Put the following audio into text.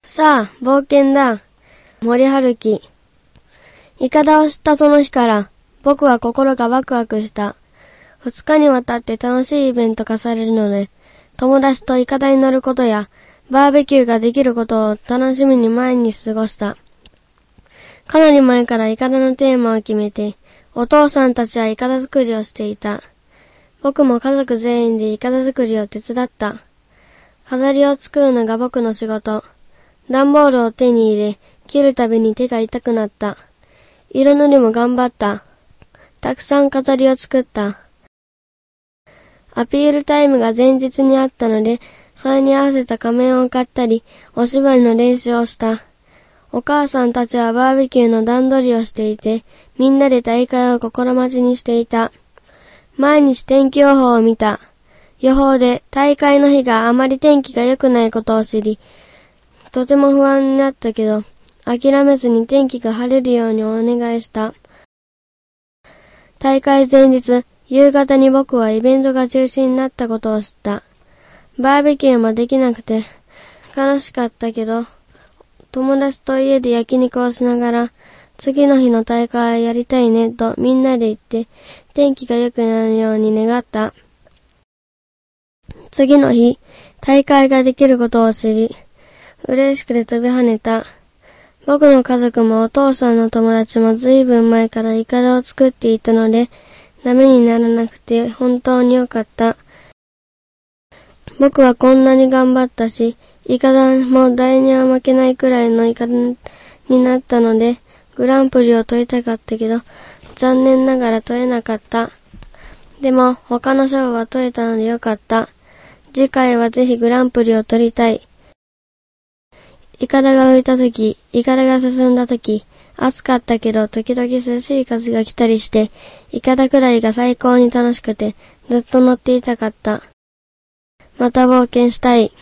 さあ、冒険だ。森春樹。イカダを知ったその日から、僕は心がワクワクした。2日にわたって楽しいイベント化されるので、友達とイカダに乗ることや、バーベキューができることを楽しみに毎日過ごした。かなり前からイカダのテーマを決めて、お父さんたちはイカダ作りをしていた。僕も家族全員でイカダ作りを手伝った。飾りを作るのが僕の仕事。段ボールを手に入れ、切るたびに手が痛くなった。色塗りも頑張った。たくさん飾りを作った。アピールタイムが前日にあったので、それに合わせた仮面を買ったり、お芝居の練習をした。お母さんたちはバーベキューの段取りをしていて、みんなで大会を心待ちにしていた。毎日天気予報を見た。予報で大会の日があまり天気が良くないことを知り、とても不安になったけど、諦めずに天気が晴れるようにお願いした。大会前日、夕方に僕はイベントが中止になったことを知った。バーベキューもできなくて悲しかったけど、友達と家で焼肉をしながら、次の日の大会やりたいねとみんなで言って、天気が良くなるように願った。次の日、大会ができることを知り、嬉しくて飛び跳ねた。僕の家族もお父さんの友達もずいぶん前からイカダを作っていたので、ダメにならなくて本当に良かった。僕はこんなに頑張ったし、イカダも誰には負けないくらいのイカダになったので、グランプリを取りたかったけど、残念ながら取れなかった。でも他の賞は取れたので良かった。次回はぜひグランプリを取りたい。イカダが浮いたとき、イカダが進んだとき、暑かったけど時々涼しい風が来たりして、イカダくらいが最高に楽しくて、ずっと乗っていたかった。また冒険したい。